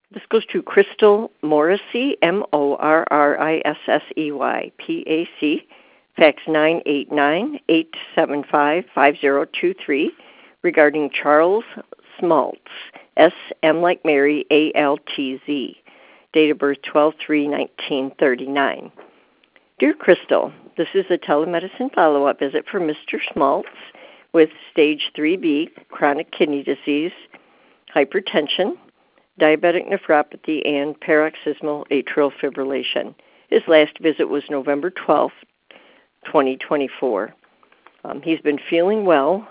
This goes to Crystal Morrissey, Morrissey, PAC, fax 989-875-5023, regarding Charles Smaltz, SM like Mary, ALTZ, date of birth 12/3/1939. Dear Crystal, this is a telemedicine follow-up visit for Mr. Smaltz with stage 3B, chronic kidney disease, hypertension, diabetic nephropathy, and paroxysmal atrial fibrillation. His last visit was November 12th, 2024. He's been feeling well.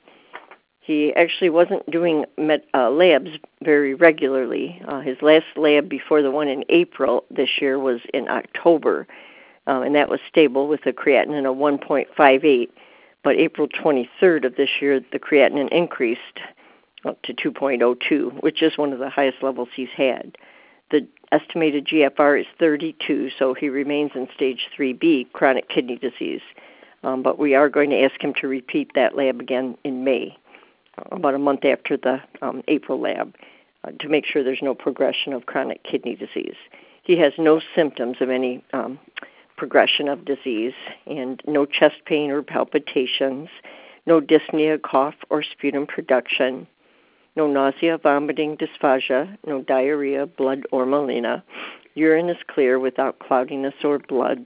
He actually wasn't doing labs very regularly. His last lab before the one in April this year was in October, and that was stable with a creatinine of 1.58. But April 23rd of this year, the creatinine increased up to 2.02, which is one of the highest levels he's had. The estimated GFR is 32, so he remains in stage 3B, chronic kidney disease. But we are going to ask him to repeat that lab again in May, about a month after the April lab, to make sure there's no progression of chronic kidney disease. He has no symptoms of any progression of disease, and no chest pain or palpitations, no dyspnea, cough, or sputum production, no nausea, vomiting, dysphagia, no diarrhea, blood, or melena. Urine is clear without cloudiness or blood.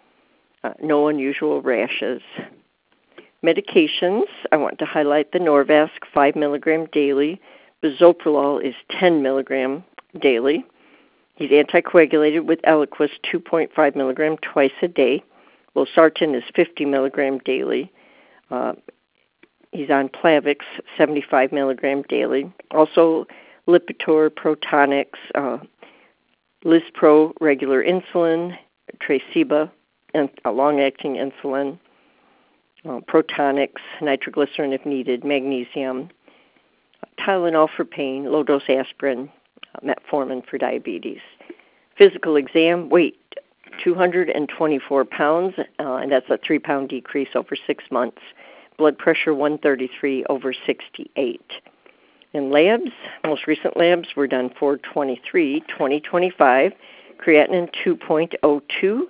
No unusual rashes. Medications, I want to highlight the Norvasc 5 milligram daily. Bisoprolol is 10 milligram daily. He's anticoagulated with Eliquis 2.5 milligram twice a day. Losartan is 50 milligram daily. He's on Plavix 75 milligram daily. Also, Lipitor, Protonix, Lispro regular insulin, Traceba, and long-acting insulin, Protonix, nitroglycerin if needed, magnesium, Tylenol for pain, low-dose aspirin, metformin for diabetes. Physical exam, weight 224 pounds, and that's a 3-pound decrease over 6 months. Blood pressure 133 over 68. And labs, most recent labs were done 4/23/2025. Creatinine 2.02,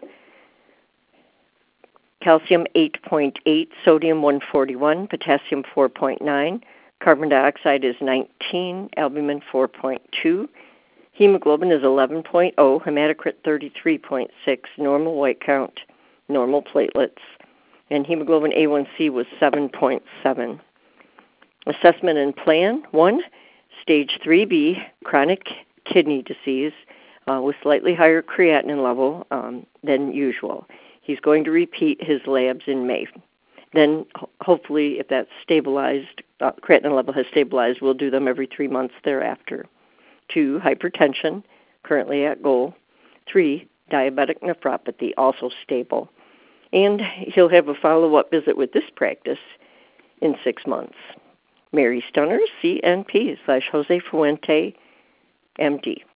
calcium 8.8, sodium 141, potassium 4.9, carbon dioxide is 19, albumin 4.2, hemoglobin is 11.0, hematocrit 33.6, normal white count, normal platelets, and hemoglobin A1C was 7.7. Assessment and plan: 1, stage 3B, chronic kidney disease with slightly higher creatinine level than usual. He's going to repeat his labs in May. Then, hopefully, if that's stabilized, creatinine level has stabilized, we'll do them every 3 months thereafter. 2, hypertension, currently at goal. 3, diabetic nephropathy, also stable. And he'll have a follow-up visit with this practice in 6 months. Mary Stunner, CNP /Jose Fuente, MD.